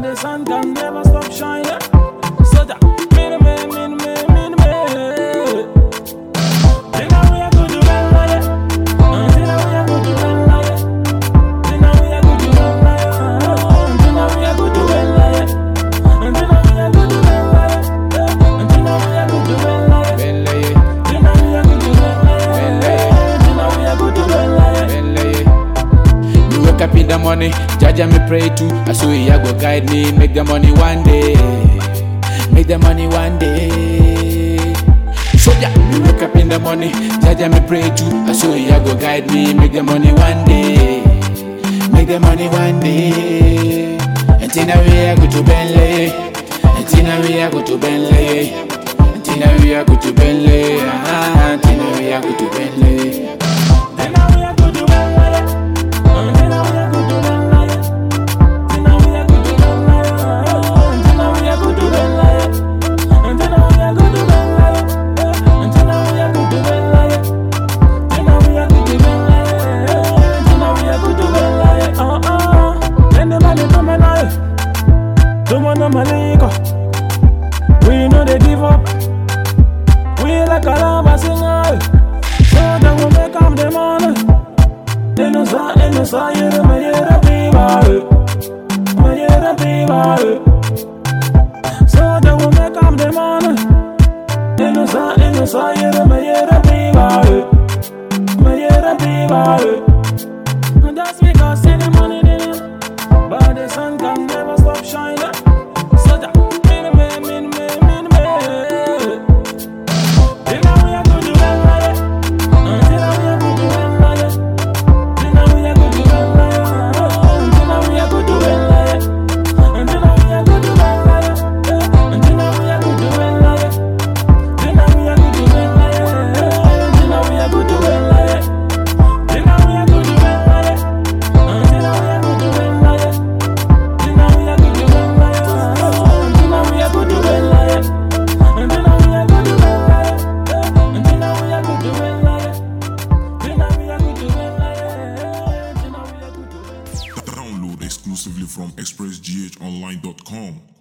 the sun can never stop shining. So that up in the money, Jaja me pray to. I saw you go guide me, make the money one day. Make the money one day. So yeah, me wake up in the money, Jaja me pray to. I saw you go guide me, make the money one day. Make the money one day. And now we are go to Bentley. And now we are go to Bentley. And now we are go to Bentley. And now we are go to Bentley. We know they give up. We like a lava singer. So then we make up the money. They no sa, you the mayera piba. So then we make up the money. They no sa, you the mayera piba. And that's because any money they know. But the sun can never stop shining. So that exclusively from expressghonline.com.